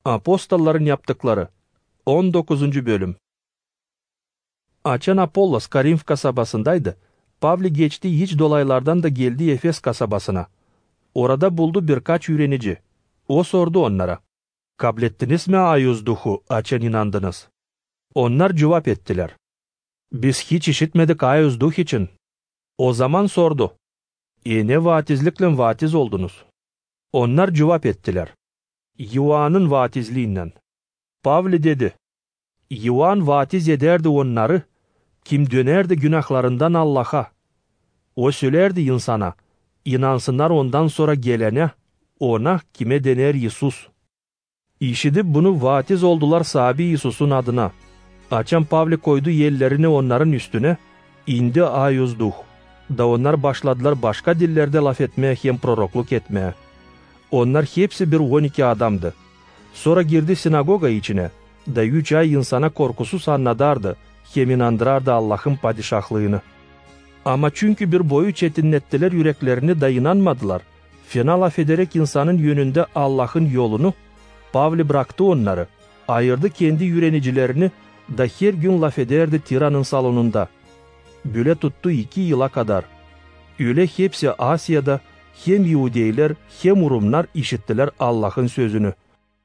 Apostolların yaptıkları 19. bölüm. Açan Apollos Karinf kasabasındaydı. Pavli geçti hiç dolaylardan da geldi Efes kasabasına. Orada buldu birkaç öğrenici. O sordu onlara. Kabul ettiniz mi ayuz duhu, açan inandınız? Onlar cevap ettiler. Biz hiç işitmedik ayuz duh için. O zaman sordu. Ne vaatizlikle vaatiz oldunuz? Onlar cevap ettiler. Yuan'ın vaatizliğinden. Pavli dedi. Yuan vaatiz ederdi onları, kim dönerdi günahlarından Allah'a. O söylerdi insana, inansınlar ondan sonra gelene, ona kime dener Yesus. İşidip bunu vaatiz oldular sahibi Yesus'un adına. Açan Pavli koydu ellerini onların üstüne, indi ayuz duh. Da onlar başladılar başka dillerde laf etmeye hem prorokluk etmeye. Onlar hepsi bir 12 adamdı. Sonra girdi sinagoga içine. Da 3 ay insana korkusuz anladardı, hem inandırardı Allah'ın padişahlığını. Ama çünkü bir boyu çetinlettiler yüreklerini da inanmadılar. Fena laf ederek insanın yönünde Allah'ın yolunu, Pavli bıraktı onları, ayırdı kendi yürenicilerini, da her gün laf ederdi tiranın salonunda. Böyle tuttu 2 yıla kadar. Öyle hepsi Asya'da hem Yahudeyler hem Rumlar işittiler Allah'ın sözünü.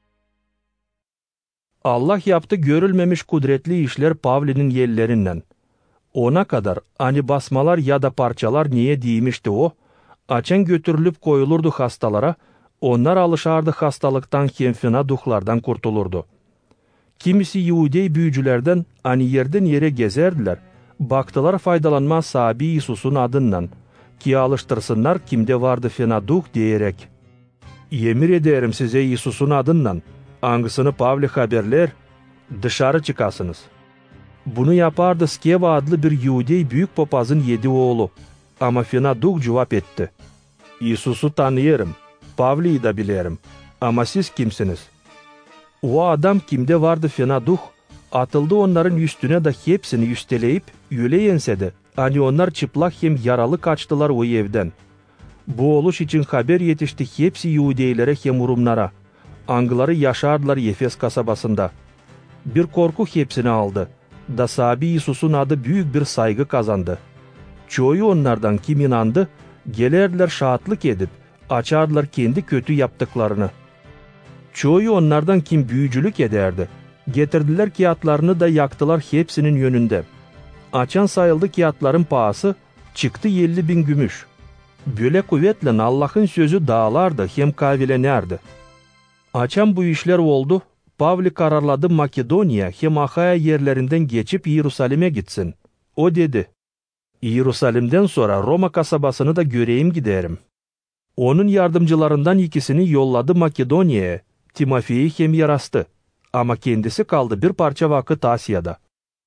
Allah yaptı görülmemiş kudretli işler Pavli'nin ellerinden. Ona kadar hani basmalar ya da parçalar niye değmişti o, açan götürülüp koyulurdu hastalara, onlar alışardı hastalıktan hem fena duhlardan kurtulurdu. Kimisi Yahudey büyücülerden hani yerden yere gezerdiler, baktılar faydalanmaz sahibi Yesus'un adından, ki alıştırsınlar kimde vardı fena duh diyerek. Yemin ederim size Yesus'un adından, hangisini Pavli haberler, dışarı çıkasınız. Bunu yapardı Skeva adlı bir Yahudey büyük papazın 7 oğlu. Ama fena duh cevap etti. Yesus'u tanıyorum, Pavli'yi de bilirim. Ama siz kimsiniz? O adam kimde vardı fena duh, atıldı onların üstüne de hepsini üsteleyip öyle yensedi. Hani onlar çıplak hem yaralı kaçtılar o evden. Bu oluş için haber yetişti hepsi Yahudeylere hem Rumlara. Angıları yaşardılar Efes kasabasında. Bir korku hepsini aldı. Da sahibi Yesus'un adı büyük bir saygı kazandı. Çoğu onlardan kim inandı, gelerdiler şahitlik edip, açardılar kendi kötü yaptıklarını. Çoğu onlardan kim büyücülük ederdi, getirdiler kağıtlarını da yaktılar hepsinin yönünde. Açan sayıldı kağıtların pahası, çıktı 50.000 gümüş. Böyle kuvvetle Allah'ın sözü dağlardı hem kavilenerdi. Açan bu işler oldu, Pavli kararladı Makedonya hem Ahaya yerlerinden geçip Yerusalim'e gitsin. O dedi, Yerusalim'den sonra Roma kasabasını da göreyim giderim. Onun yardımcılarından ikisini yolladı Makedonya'ya, Timofe'yi hem yarastı. Ama kendisi kaldı bir parça vakit Asya'da.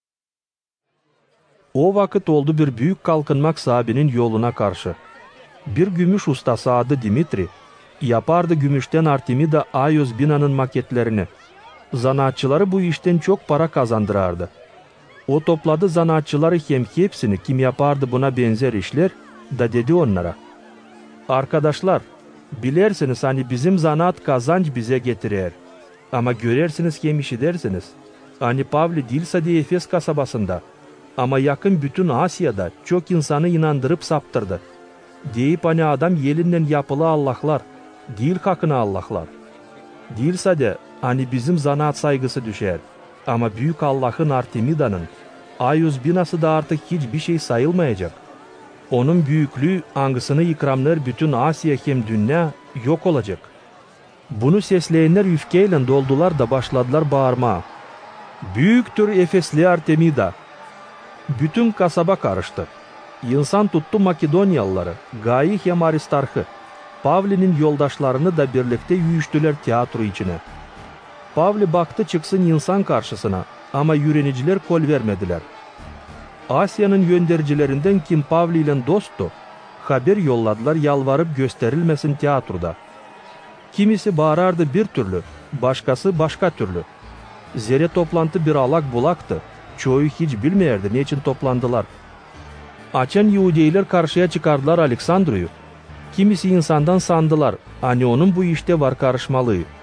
O vakit oldu bir büyük kalkınmak sahibinin yoluna karşı. Bir gümüş ustası adı Dimitri, yapardı gümüşten Artemida Ayos binanın maketlerini. Zanaatçıları bu işten çok para kazandırardı. O topladı zanaatçıları hem hepsini kim yapardı buna benzer işler, da dedi onlara. Arkadaşlar, bilersiniz hani bizim zanaat kazanç bize getirir. Ama görersiniz hem iş edersiniz. Hani Pavli değilse de Efes kasabasında, ama yakın bütün Asya'da çok insanı inandırıp saptırdı. Deyip hani adam yelinden yapılı Allah'lar, değil hakkına Allah'lar. Değilse de hani bizim zanaat saygısı düşer. Ama büyük Allah'ın Artemida'nın, Ayus binası da artık hiçbir şey sayılmayacak. Onun büyüklüğü hangisini ikramlar bütün Asya hem dünya yok olacak. Bunu sesleyenler öfkeyle doldular da başladılar bağırmaya. Büyüktür Efesli Artemida. Bütün kasaba karıştı. İnsan tuttu Makedonyalıları, Gai'yi hem Aristarh'ı. Pavli'nin yoldaşlarını da birlikte yürüyüştüler tiyatro içine. Pavli baktı çıksın insan karşısına ama yüreniciler kol vermediler. Asya'nın göndericilerinden kim Pavli ile dosttu, haber yolladılar yalvarıp gösterilmesin tiyatroda. Kimisi bağırardı bir türlü, başkası başka türlü. Zere toplantı bir alak bulaktı. Çoğu hiç bilmeyerdi ne için toplandılar. Açan Yahudeyler karşıya çıkardılar Aleksandr'u. Kimisi insandan sandılar, hani onun bu işte var karışmalığı.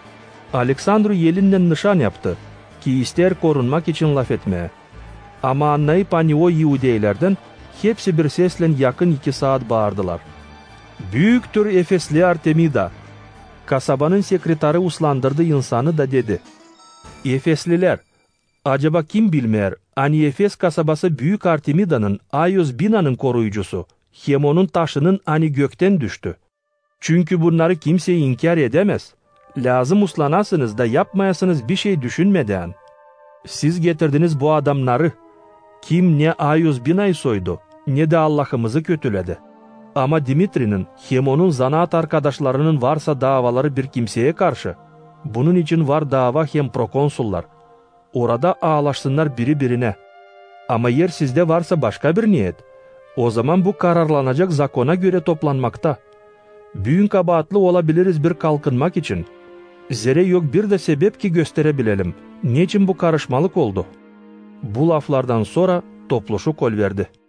Aleksandru elinden nişan yaptı ki ister korunmak için laf etmeye. Ama anlayıp o Yahudeylerden hepsi bir sesle yakın 2 saat bağırdılar. Büyüktür Efesli Artemida. Kasabanın sekretarı uslandırdı insanı da dedi. Efesliler, acaba kim bilmeyer, Efes kasabası Büyük Artemida'nın Ayos binanın koruyucusu, hem onun taşının gökten düştü. Çünkü bunları kimse inkar edemez. Lazım uslanasınız da yapmayasınız bir şey düşünmeden. Siz getirdiniz bu adamları. Kim ne Ayos binayı soydu, ne de Allah'ımızı kötüledi. Ama Dimitri'nin hem onun zanaat arkadaşlarının varsa davaları bir kimseye karşı. Bunun için var dava hem prokonsullar. Orada ağlaşsınlar biri birine. Ama yer sizde varsa başka bir niyet, o zaman bu kararlanacak zakona göre toplanmakta. Büyük kabahatli olabiliriz bir kalkınmak için. Zere yok bir de sebep ki gösterebilelim. Niçin bu karışmalık oldu? Bu laflardan sonra topluşu kol verdi.